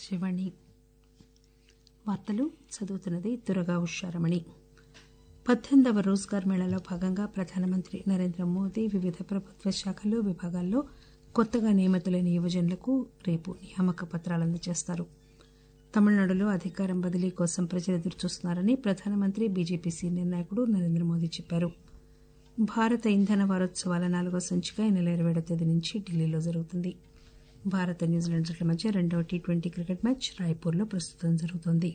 ఆకాశవాణి వార్తలు చదువుతున్నది దుర్గా ఉషారమణి. 18వ రోజ్గార్ మేళాలో భాగంగా ప్రధానమంత్రి నరేంద్ర మోదీ వివిధ ప్రభుత్వ శాఖలు, విభాగాల్లో కొత్తగా నియమితులైన యువజనులకు రేపు నియామక పత్రాలు అందజేస్తారు. తమిళనాడులో అధికారం బదిలీ కోసం ప్రజలు ఎదురుచూస్తున్నారని ప్రధానమంత్రి, బీజేపీ సీనియర్ నాయకుడు నరేంద్ర మోదీ చెప్పారు. భారత ఇంధన వారోత్సవాల 4వ సంచిక ఈ నెల 27వ తేదీ నుంచి ఢిల్లీలో జరుగుతుంది. భారత్, న్యూజిలాండ్ జట్ల మధ్య రెండవ టీ20 క్రికెట్ మ్యాచ్ రాయ్పూర్లో ప్రస్తుతం జరుగుతోంది.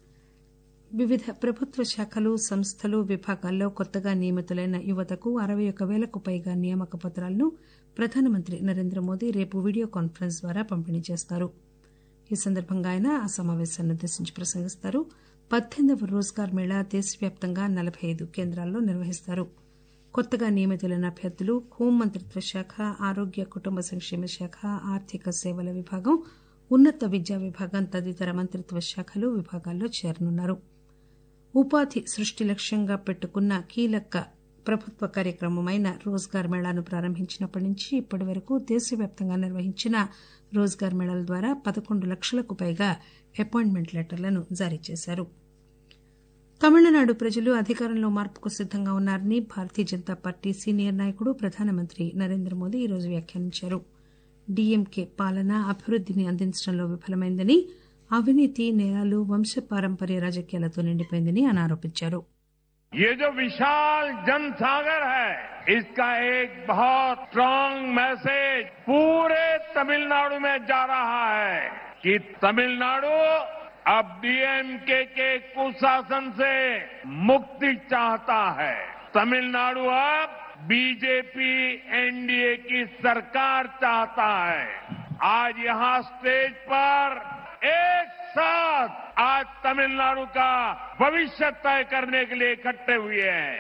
వివిధ ప్రభుత్వ శాఖలు, సంస్థలు, విభాగాల్లో కొత్తగా నియమితులైన యువతకు 61,000కు పైగా నియామక పత్రాలను ప్రధానమంత్రి నరేంద్ర మోదీ రేపు వీడియో కాన్ఫరెన్స్ ద్వారా పంపిణీ చేస్తారు. ఈ సందర్భంగా ఆయన ఆ సమావేశాన్ని ఉద్దేశించి ప్రసంగిస్తారు. 18వ రోజ్గార్ మేళా దేశవ్యాప్తంగా 45 కేంద్రాల్లో నిర్వహిస్తారు. కొత్తగా నియమితులైన అభ్యర్థులు హోంమంత్రిత్వ శాఖ, ఆరోగ్య కుటుంబ సంక్షేమ శాఖ, ఆర్థిక సేవల విభాగం, ఉన్నత విద్యా విభాగం తదితర మంత్రిత్వ శాఖలు, విభాగాల్లో చేరనున్నారు. ఉపాధి సృష్టి లక్ష్యంగా పెట్టుకున్న కీలక ప్రభుత్వ కార్యక్రమమైన రోజ్గార్ మేళాను ప్రారంభించినప్పటి నుంచి ఇప్పటి వరకు దేశవ్యాప్తంగా నిర్వహించిన రోజ్గార్ మేళాల ద్వారా 11 లక్షలకు పైగా అపాయింట్మెంట్ లెటర్లను జారీ చేశారు. తమిళనాడు ప్రజలు అధికారంలో మార్పుకు సిద్దంగా ఉన్నారని భారతీయ జనతా పార్టీ సీనియర్ నాయకుడు, ప్రధానమంత్రి నరేంద్ర మోదీ ఈరోజు వ్యాఖ్యానించారు. డీఎంకే పాలన అభివృద్దిని అందించడంలో విఫలమైందని, అవినీతి, నేరాలు, వంశపారంపర్య రాజకీయాలతో నిండిపోయిందని ఆయన ఆరోపించారు. ये जो विशाल जनसागर है, इसका एक बहुत स्ट्रांग मैसेज पूरे तमिलनाडु में जा रहा है कि तमिलनाडु अब डीएमके के कुशासन से मुक्ति चाहता है. तमिलनाडु अब बीजेपी एनडीए की सरकार चाहता है. आज यहां स्टेज पर एक साथ आज तमिलनाडु का भविष्य तय करने के लिए इकट्ठे हुए हैं.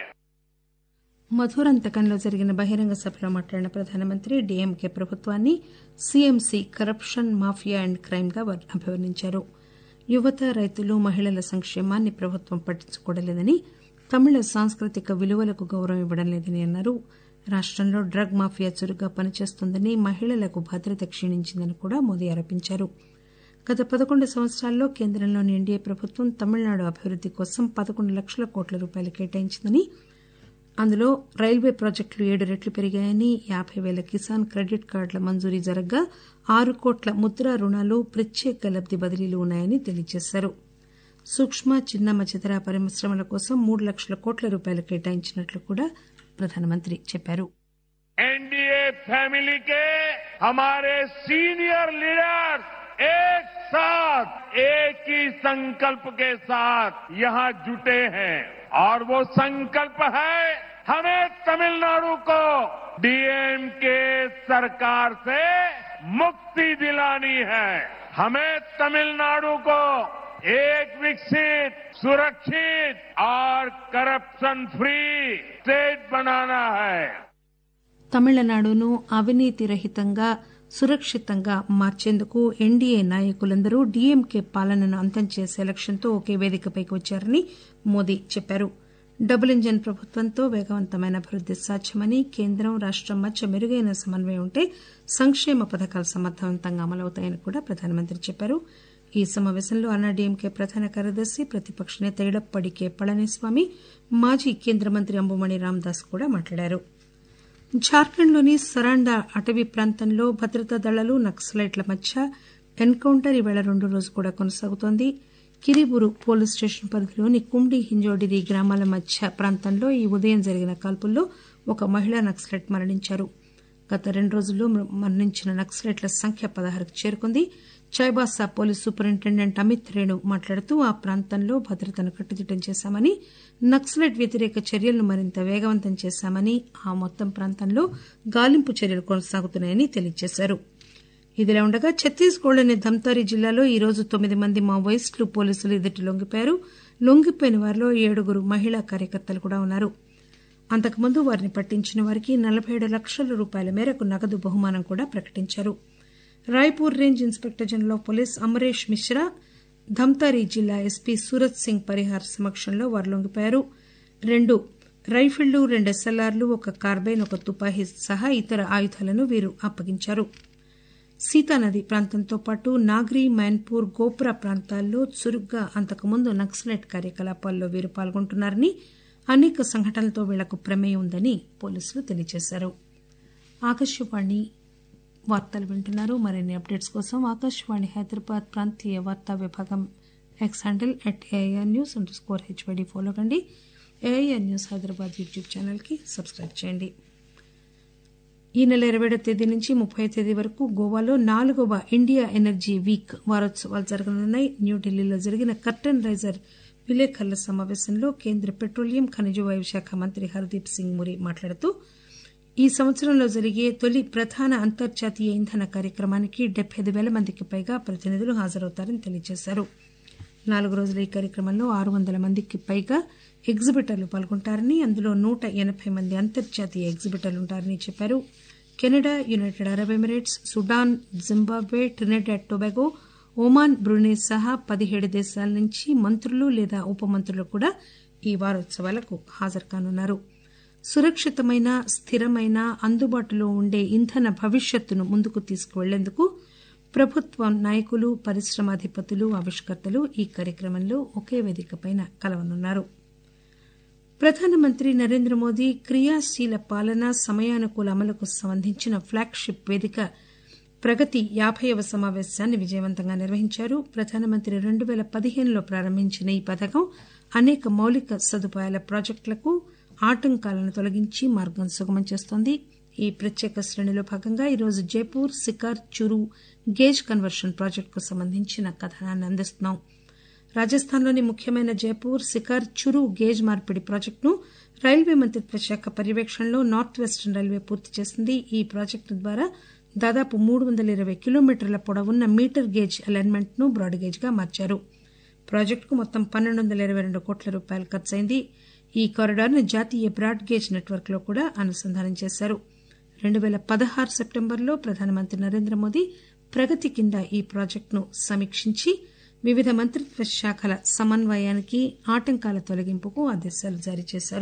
మధురంతకంలో జరిగిన బహిరంగ సభలో మాట్లాడిన ప్రధానమంత్రి డీఎంకే ప్రభుత్వాన్ని CMC corruption, mafia and crime గా అభివర్ణించారు. యువత, రైతులు, మహిళల సంక్షేమాన్ని ప్రభుత్వం పట్టించుకోవడంలేదని, తమిళ సాంస్కృతిక విలువలకు గౌరవం ఇవ్వడం లేదని అన్నారు. రాష్టంలో డ్రగ్ మాఫియా చురుగ్గా పనిచేస్తోందని, మహిళలకు భద్రత క్షీణించిందని కూడా మోదీ ఆరోపించారు. గత 11 సంవత్సరాల్లో కేంద్రంలోని ఎన్డీఏ ప్రభుత్వం తమిళనాడు అభివృద్ది కోసం 11 లక్షల కోట్ల రూపాయలు కేటాయించిందని, అందులో రైల్వే ప్రాజెక్టులు 7 రెట్లు పెరిగాయని, 50,000 కిసాన్ క్రెడిట్ కార్డుల మంజూరీ జరగ్గా 6 కోట్ల ముద్రా రుణాలు, ప్రత్యేక లబ్ది బదిలీలు ఉన్నాయని తెలియజేశారు. సూక్ష్మ, చిన్న, మధ్యతర పరిశ్రమల కోసం 3 లక్షల కోట్ల రూపాయలు కేటాయించినట్లు కూడా ప్రధానమంత్రి చెప్పారు. एनडीए फैमिली के हमारे सीनियर लीडर्स एक साथ एक ही संकल्प के साथ यहां जुटे हैं और वो संकल्प है हमें तमिलनाडु को डीएमके सरकार से मुक्ति दिलानी है. हमें तमिलनाडु को एक विकसित, सुरक्षित और करप्शन फ्री स्टेट बनाना है. తమిళనాడును అవినీతి రహితంగా, సురక్షితంగా మార్చేందుకు ఎన్డీఏ నాయకులందరూ డీఎంకే పాలనను అంతం చేసే లక్ష్యంతో ఒకే వేదికపైకి వచ్చారని మోదీ చెప్పారు. డబుల్ ఇంజన్ ప్రభుత్వంతో వేగవంతమైన అభివృద్ది సాధ్యమని, కేంద్రం, రాష్టం మధ్య మెరుగైన సమన్వయం ఉంటే సంక్షేమ పథకాలు సమర్థవంతంగా అమలవుతాయని కూడా ప్రధానమంత్రి చెప్పారు. ఈ సమావేశంలో అన్నాడీఎంకే ప్రధాన కార్యదర్శి, ప్రతిపక్ష నేత ఎడప్పడి కె పళనిస్వామి, మాజీ కేంద్ర మంత్రి అంబుమణి రామదాస్ కూడా మాట్లాడారు. జార్ఖండ్లోని సరాండా అటవీ ప్రాంతంలో భద్రతా దళాలు, నక్సలైట్ల మధ్య ఎన్కౌంటర్ ఈవేళ 2వ రోజు కూడా కొనసాగుతోంది. కిరిబురు పోలీస్ స్టేషన్ పరిధిలోని కుండి, హింజోడిరి గ్రామాల మధ్య ప్రాంతంలో ఈ ఉదయం జరిగిన కాల్పుల్లో ఒక మహిళా నక్సలైట్ మరణించారు. గత 2 రోజుల్లో మరణించిన నక్సలైట్ల సంఖ్య 16కు చేరుకుంది. చైబాసా పోలీస్ సూపరింటెండెంట్ అమిత్ రేణు మాట్లాడుతూ ఆ ప్రాంతంలో భద్రతను కట్టుదిట్టం చేశామని, నక్సలైట్ వ్యతిరేక చర్యలను మరింత వేగవంతం చేశామని, ఆ మొత్తం ప్రాంతంలో గాలింపు చర్యలు కొనసాగుతున్నాయని తెలియజేశారు. ఇదిలా ఉండగా ఛత్తీస్గఢ్లోని ధమ్తారీ జిల్లాలో ఈ రోజు 9 మంది మావోయిస్టులు పోలీసులు ఎదుట లొంగిపోయారు. లొంగిపోయిన వారిలో 7 మహిళా కార్యకర్తలు కూడా ఉన్నారు. అంతకుముందు వారిని పట్టించిన వారికి 47 లక్షల రూపాయల మేరకు నగదు బహుమానం కూడా ప్రకటించారు. Raipur range inspector general of police Amaresh Mishra, Dhamtari జిల్లా ఎస్పీ సూరత్ సింగ్ పరిహార్ సమక్షంలో వారు లొంగిపోయారు. 2 రైఫిళ్లు, 2 ఎస్ఎల్ఆర్లు, 1 కార్బైన్, 1 తుపాకీ సహా ఇతర ఆయుధాలను వీరు అప్పగించారు. సీతానది ప్రాంతంతో పాటు నాగ్రీ, మైన్పూర్, గోప్రా ప్రాంతాల్లో చురుగ్గా అంతకుముందు నక్సలైట్ కార్యకలాపాల్లో వీరు పాల్గొంటున్నారని, అనేక సంఘటనలతో వీళ్లకు ప్రమేయం ఉందని పోలీసులు తెలియజేశారు. ఆకాశవాణి వార్తలు వింటున్నారు. మరిన్ని అప్డేట్స్ కోసం ఆకాశవాణి హైదరాబాద్ ప్రాంతీయ వార్తా విభాగం ఎక్స్ హ్యాండిల్ @AIRnews_HYD ఫాలో కండి. AIR news Hyderabad YouTube channel కి సబ్స్క్రైబ్ చేయండి. ఈ నెల 27వ తేదీ నుంచి 30వ తేదీ వరకు గోవాలో 4వ ఇండియా ఎనర్జీ వీక్ వారోత్సవాలు జరగనున్నాయి. న్యూఢిల్లీలో జరిగిన కర్టెన్ రైజర్ విలేకరుల సమావేశంలో కేంద్ర పెట్రోలియం, ఖనిజ వాయువు శాఖ మంత్రి హర్దీప్ సింగ్ మురి మాట్లాడుతూ ఈ సంవత్సరంలో జరిగే తొలి ప్రధాన అంతర్జాతీయ ఇంధన కార్యక్రమానికి 75,000 మందికి పైగా ప్రతినిధులు హాజరవుతారని తెలియజేశారు. 4 రోజుల ఈ కార్యక్రమంలో 600 మందికి పైగా ఎగ్జిబిటర్లు పాల్గొంటారని, అందులో 180 మంది అంతర్జాతీయ ఎగ్జిబిటర్లు ఉంటారని చెప్పారు. Canada, United Arab Emirates, Sudan, Zimbabwe, Trinidad Tobago, Oman, Brunei సహా 17 దేశాల నుంచి మంత్రులు లేదా ఉప మంత్రులు కూడా ఈ వారోత్సవాలకు హాజరు కానున్నారు. సురక్షితమైన, స్థిరమైన, అందుబాటులో ఉండే ఇంధన భవిష్యత్తును ముందుకు తీసుకువెళ్లేందుకు ప్రభుత్వ నాయకులు, పరిశ్రమాధిపతులు, ఆవిష్కర్తలు ఈ కార్యక్రమంలో ఒకే వేదికపై కలవనున్నారు. ప్రధానమంత్రి నరేంద్ర మోదీ క్రియాశీల పాలన, సమయానుకూల అమలుకు సంబంధించిన ఫ్లాగ్షిప్ వేదిక ప్రగతి 50వ సమావేశాన్ని విజయవంతంగా నిర్వహించారు. ప్రధానమంత్రి 2015లో ప్రారంభించిన ఈ పథకం అనేక మౌలిక సదుపాయాల ప్రాజెక్టులకు ఆటంకాలను తొలగించి మార్గం సుగమం చేస్తోంది. ఈ ప్రత్యేక శ్రేణిలో భాగంగా ఈరోజు జైపూర్, సికార్, చురు గేజ్ కన్వర్షన్ ప్రాజెక్టుకు సంబంధించిన కథనాన్ని అందిస్తున్నాం. రాజస్థాన్లోని ముఖ్యమైన జైపూర్, సికార్, చురు గేజ్ మార్పిడి ప్రాజెక్టును రైల్వే మంత్రిత్వ శాఖ పర్యవేక్షణలో నార్త్ వెస్టర్న్ రైల్వే పూర్తి చేసింది. ఈ ప్రాజెక్టు ద్వారా దాదాపు 320 కిలోమీటర్ల పొడవున్న మీటర్ గేజ్ అలైన్మెంట్ ను బ్రాడ్ గేజ్ గా మార్చారు. ప్రాజెక్టుకు మొత్తం 1,222 కోట్ల రూపాయలు ఖర్చయింది. ఈ కారిడార్ ను జాతీయ బ్రాడ్ గేజ్ నెట్వర్క్ లో కూడా అనుసంధానం చేశారు. 2016 సెప్టెంబర్లో ప్రధానమంత్రి నరేంద్ర మోదీ ప్రగతి కింద ఈ ప్రాజెక్టును సమీక్షించి వివిధ మంత్రిత్వ శాఖల సమన్వయానికి, ఆటంకాల తొలగింపుకు ఆదేశాలు జారీ చేశారు.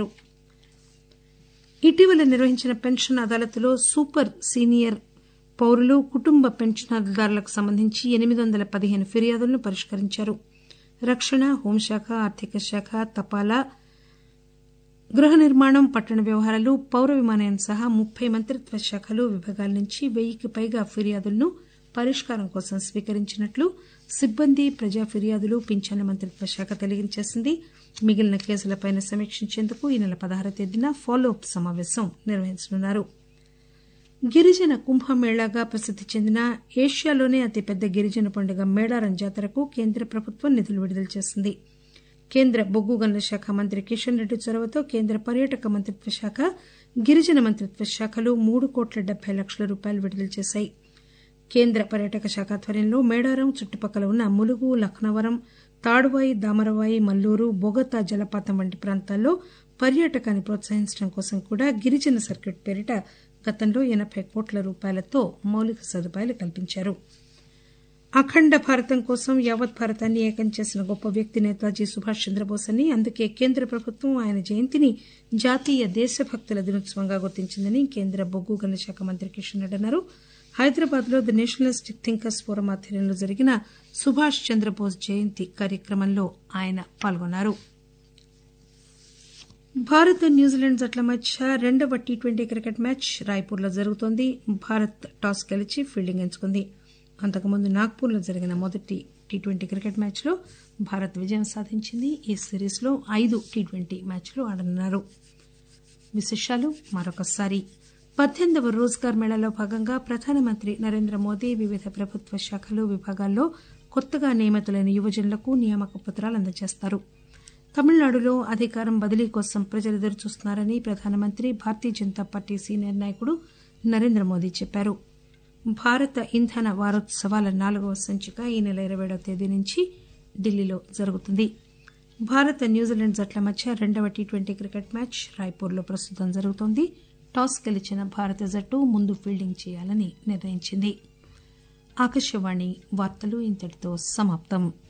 ఇటీవల నిర్వహించిన పెన్షన్ అదాలత్లో సూపర్ సీనియర్ పౌరులు, కుటుంబ పెన్షన్దారులకు సంబంధించి 815 ఫిర్యాదులను పరిష్కరించారు. రక్షణ, హోంశాఖ, ఆర్థిక శాఖ, తపాలా, గృహ నిర్మాణం, పట్టణ వ్యవహారాలు, పౌర విమానయానం సహా 30 మంత్రిత్వ శాఖలు, విభాగాల నుంచి 1000కి పైగా ఫిర్యాదులను పరిష్కారం కోసం స్వీకరించినట్లు సిబ్బంది, ప్రజా ఫిర్యాదులు, పింఛన్ల మంత్రిత్వ శాఖ తెలియజేసింది. మిగిలిన కేసులపై సమీక్షించేందుకు ఈ నెల 16వ తేదీన ఫాలో అప్ సమావేశం నిర్వహించనున్నారు. గిరిజన కుంభమేళాగా ప్రసిద్ది చెందిన ఏషియాలోనే అతిపెద్ద గిరిజన పండుగ మేడారం జాతరకు కేంద్ర ప్రభుత్వం నిధులు విడుదల చేసింది. కేంద్ర బొగ్గు గనుల శాఖ మంత్రి కిషన్ రెడ్డి చొరవతో కేంద్ర పర్యాటక మంత్రిత్వ శాఖ, గిరిజన మంత్రిత్వ శాఖలు 3,70,00,000 రూపాయలు విడుదల చేశాయి. కేంద్ర పర్యాటక శాఖ ఆధ్వర్యంలో మేడారం చుట్టుపక్కల ఉన్న ములుగు, లక్నవరం, తాడువాయి, దామరవాయి, మల్లూరు, బొగతా జలపాతం వంటి ప్రాంతాల్లో పర్యాటకాన్ని ప్రోత్సహించడం కోసం కూడా గిరిజన సర్క్యూట్ పేరిట గతంలో 80 కోట్ల రూపాయలతో మౌలిక సదుపాయాలు కల్పించారు. అఖండ భారతం కోసం యావత్ భారతాన్ని ఏకం చేసిన గొప్ప వ్యక్తి నేతాజీ సుభాష్ చంద్రబోస్ అని, అందుకే కేంద్ర ప్రభుత్వం ఆయన జయంతిని జాతీయ దేశభక్తుల దినోత్సవంగా గుర్తించిందని కేంద్ర బొగ్గు గనుల శాఖ మంత్రి కిషన్ రెడ్డి అన్నారు. హైదరాబాద్ లో ది నేషనలిస్టిక్ థింకర్స్ ఫోరం ఆధ్వర్యంలో జరిగిన సుభాష్ చంద్రబోస్ జయంతి కార్యక్రమంలో ఆయన పాల్గొన్నారు. భారత్, న్యూజిలాండ్ జట్ల మధ్య 2వ టీ20 క్రికెట్ మ్యాచ్ రాయ్పూర్లో జరుగుతోంది. భారత్ టాస్ గెలిచి ఫీల్డింగ్ ఎంచుకుంది. అంతకుముందు నాగ్పూర్లో జరిగిన మొదటి టీ20 క్రికెట్ మ్యాచ్లో భారత్ విజయం సాధించింది. ఈ సిరీస్లో 5 టీ20 మ్యాచ్లు ఆడనున్నారు. విశేషాలు మరొకసారి. 18వ రోజ్గార్ మేళాలో భాగంగా ప్రధానమంత్రి నరేంద్ర మోదీ వివిధ ప్రభుత్వ శాఖలు, విభాగాల్లో కొత్తగా నియమితులైన యువజనులకు నియామక పత్రాలు అందజేస్తారు. తమిళనాడులో అధికారం బదిలీ కోసం ప్రజలు ఎదురుచూస్తున్నారని ప్రధానమంత్రి, భారతీయ జనతా పార్టీ సీనియర్ నాయకుడు నరేంద్ర మోదీ చెప్పారు. భారత ఇంధన వారోత్సవాల 4వ సంచిక ఈ నెల 27వ తేదీ నుంచి ఢిల్లీలో జరుగుతుంది. భారత్, న్యూజిలాండ్ జట్ల మధ్య 2వ టీ20 క్రికెట్ మ్యాచ్ రాయ్పూర్లో ప్రస్తుతం జరుగుతోంది. టాస్ గెలిచిన భారత జట్టు ముందు ఫీల్డింగ్ చేయాలని నిర్ణయించింది. ఆకాశవాణి వార్తలు ఇంతటితో సమాప్తం.